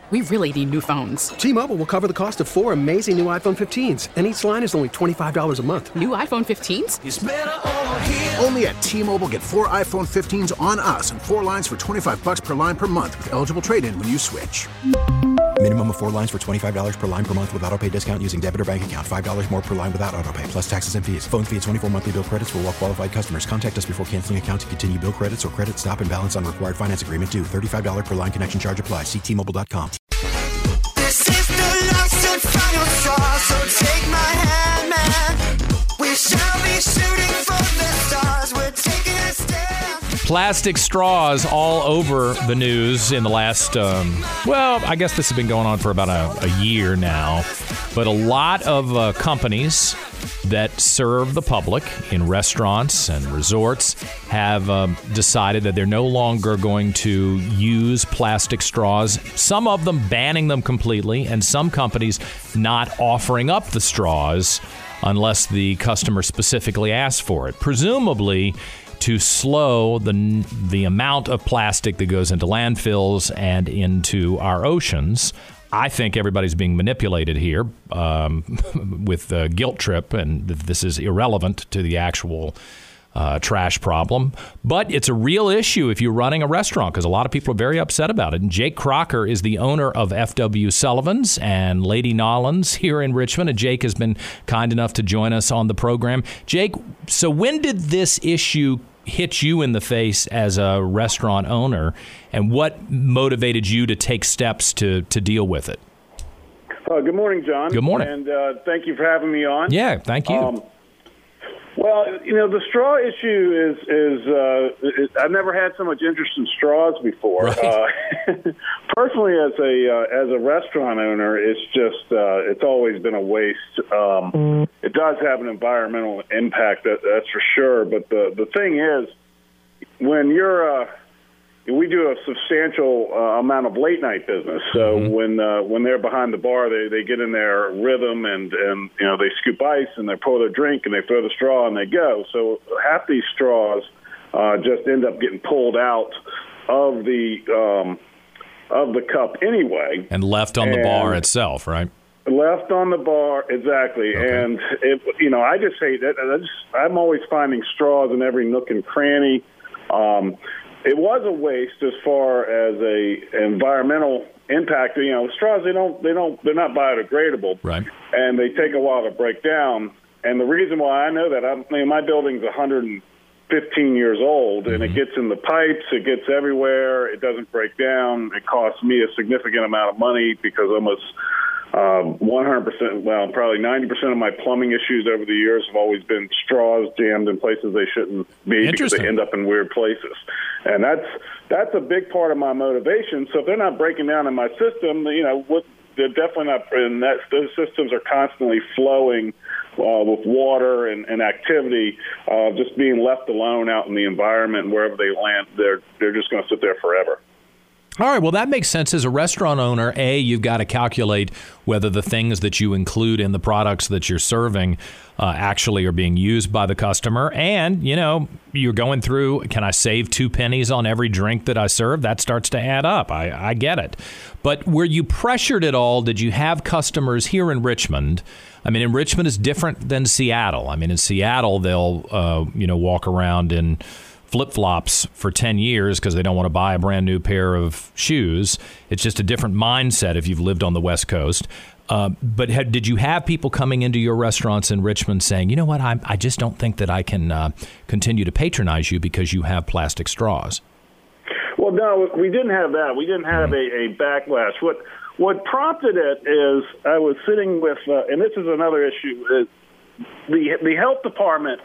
We really need new phones. T-Mobile will cover the cost of 4 amazing new iPhone 15s, and each line is only $25 a month. New iPhone 15s? It's better over here. Only at T-Mobile, get 4 iPhone 15s on us and 4 lines for $25 per line per month with eligible trade-in when you switch. Minimum of 4 lines for $25 per line per month with autopay discount using debit or bank account. $5 more per line without autopay, plus taxes and fees. Phone fee at 24 monthly bill credits for well-qualified customers. Contact us before canceling account to continue bill credits or credit stop and balance on required finance agreement due. $35 per line connection charge applies. See T-Mobile.com. This is the last and final straw, so take my hand, man. We shall be shooting for the stars. We're taking a stand. Plastic straws all over the news in the last, I guess this has been going on for about a year now. But a lot of companies that serve the public in restaurants and resorts have decided that they're no longer going to use plastic straws, some of them banning them completely, and some companies not offering up the straws unless the customer specifically asks for it. Presumably to slow the amount of plastic that goes into landfills and into our oceans. I think everybody's being manipulated here with the guilt trip, and this is irrelevant to the actual trash problem. But it's a real issue if you're running a restaurant, because a lot of people are very upset about it. And Jake Crocker is the owner of F.W. Sullivan's and Lady Nollins here in Richmond. And Jake has been kind enough to join us on the program. Jake, so when did this issue hit you in the face as a restaurant owner, and what motivated you to take steps to deal with it? Good morning, John. Good morning. And thank you for having me on. Yeah, thank you. The straw issue is I've never had so much interest in straws before. Right. Personally, as a restaurant owner, it's always been a waste. It does have an environmental impact, that's for sure. But the thing is, when we do a substantial amount of late night business. So when they're behind the bar, they get in their rhythm and they scoop ice and they pour their drink and they throw the straw and they go. So half these straws just end up getting pulled out of the cup anyway, and left on the bar itself, right? Left on the bar, exactly. Okay. And I just hate it. I'm always finding straws in every nook and cranny. It was a waste as far as a environmental impact. Straws they're not biodegradable, right? And they take a while to break down. And the reason why I know that, my building's 115 years old, and it gets in the pipes, it gets everywhere, it doesn't break down. It costs me a significant amount of money because almost 100%, probably 90% of my plumbing issues over the years have always been straws jammed in places they shouldn't be because they end up in weird places. And that's a big part of my motivation. So if they're not breaking down in my system, they're definitely not. And those systems are constantly flowing with water and activity, just being left alone out in the environment. And wherever they land, they're just going to sit there forever. All right, well, that makes sense. As a restaurant owner, you've got to calculate whether the things that you include in the products that you're serving actually are being used by the customer. And, you're going through, can I save 2 pennies on every drink that I serve? That starts to add up. I get it. But were you pressured at all? Did you have customers here in Richmond? I mean, in Richmond is different than Seattle. I mean, in Seattle, they'll, walk around in flip-flops for 10 years because they don't want to buy a brand new pair of shoes. It's just a different mindset if you've lived on the West Coast. But did you have people coming into your restaurants in Richmond saying, you know what, I just don't think that I can continue to patronize you because you have plastic straws? Well, no, we didn't have that. We didn't have a backlash. What prompted it is I was sitting with, and this is another issue, the health department,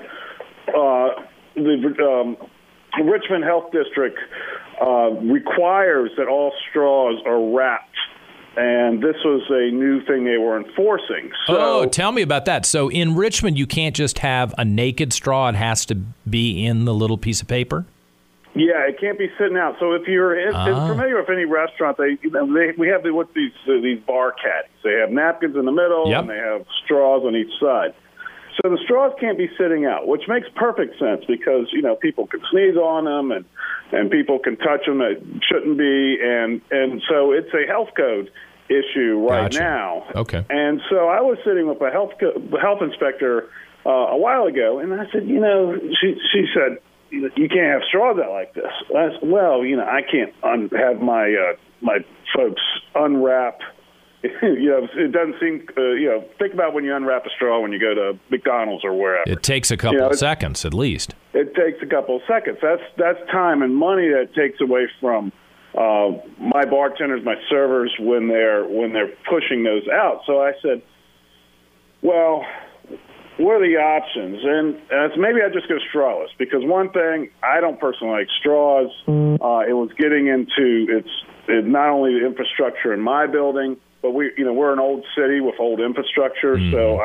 the Richmond Health District requires that all straws are wrapped, and this was a new thing they were enforcing. So, tell me about that. So in Richmond, you can't just have a naked straw. It has to be in the little piece of paper? Yeah, it can't be sitting out. So if you're familiar with any restaurant, we have these bar caddies. They have napkins in the middle, and they have straws on each side. So the straws can't be sitting out, which makes perfect sense because, people can sneeze on them and people can touch them that shouldn't be. And so it's a health code issue right now. Okay. And so I was sitting with a health inspector a while ago, and I said, she said, you can't have straws out like this. I said, well, I can't have my folks unwrap. It doesn't seem, think about when you unwrap a straw when you go to McDonald's or wherever. It takes a couple of seconds at least. It takes a couple of seconds. That's time and money that takes away from my bartenders, my servers when they're pushing those out. So I said, well, what are the options? And maybe I just go strawless because one thing, I don't personally like straws. It was getting into it's not only the infrastructure in my building, but we're an old city with old infrastructure. So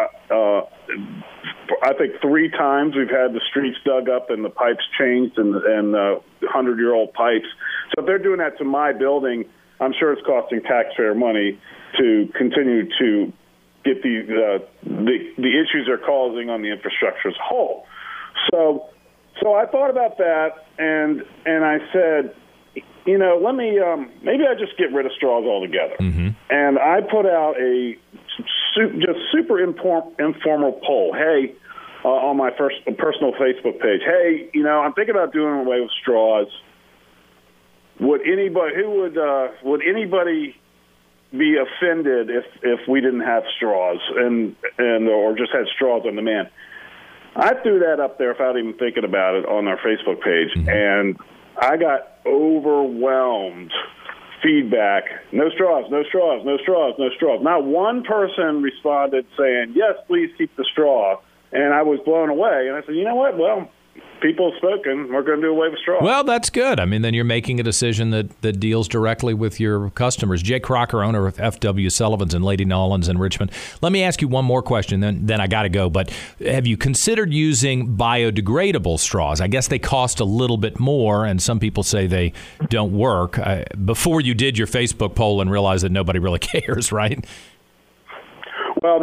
I think 3 times we've had the streets dug up and the pipes changed and 100-year-old pipes. So if they're doing that to my building, I'm sure it's costing taxpayer money to continue to get the issues they're causing on the infrastructure as a whole. So I thought about that, and I said, let me maybe I just get rid of straws altogether. And I put out a just super informal poll. Hey, on my personal Facebook page. Hey, I'm thinking about doing away with straws. Would anybody be offended if we didn't have straws and or just had straws on demand? I threw that up there without even thinking about it on our Facebook page, and I got overwhelmed feedback. No straws, no straws, no straws, no straws. Not one person responded saying, yes, please keep the straw. And I was blown away. And I said, you know what? Well, people have spoken. We're going to do away with straws. Well, that's good. I mean, then you're making a decision that deals directly with your customers. Jay Crocker, owner of F.W. Sullivan's in Lady Nollins in Richmond. Let me ask you one more question, then I got to go. But have you considered using biodegradable straws? I guess they cost a little bit more, and some people say they don't work. Before you did your Facebook poll and realized that nobody really cares, right? Well,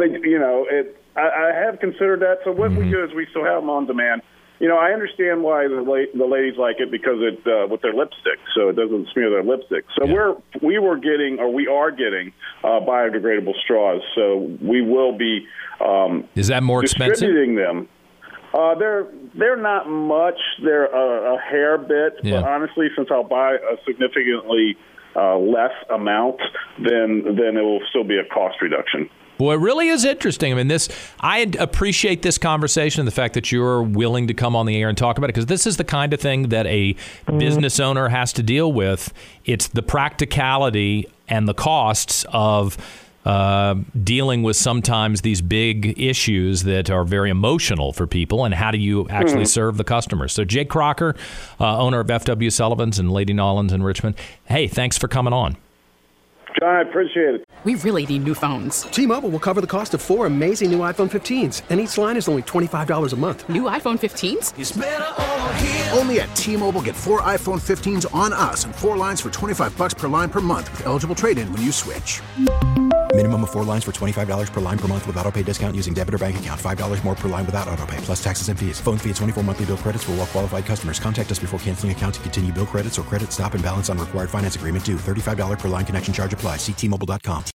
I have considered that. So what we do is we still have them on demand. I understand why the ladies like it because it with their lipstick, so it doesn't smear their lipstick. So we are getting biodegradable straws. So we will be is that more expensive? Distributing them. They're not much. They're a hair bit, but honestly, since I'll buy a significantly less amount, then it will still be a cost reduction. Boy, it really is interesting. I mean, I appreciate this conversation, the fact that you're willing to come on the air and talk about it, because this is the kind of thing that a business owner has to deal with. It's the practicality and the costs of dealing with sometimes these big issues that are very emotional for people, and how do you actually serve the customers? So Jay Crocker, owner of F.W. Sullivan's in Lady Nollins in Richmond. Hey, thanks for coming on. John, I appreciate it. We really need new phones. T-Mobile will cover the cost of 4 amazing new iPhone 15s, and each line is only $25 a month. New iPhone 15s? It's better over here. Only at T-Mobile, get 4 iPhone 15s on us and 4 lines for $25 per line per month with eligible trade-in when you switch. Minimum of 4 lines for $25 per line per month with autopay discount using debit or bank account. $5 more per line without autopay, plus taxes and fees. Phone fee at 24 monthly bill credits for well-qualified customers. Contact us before canceling account to continue bill credits or credit stop and balance on required finance agreement due. $35 per line connection charge applies. See T-Mobile.com.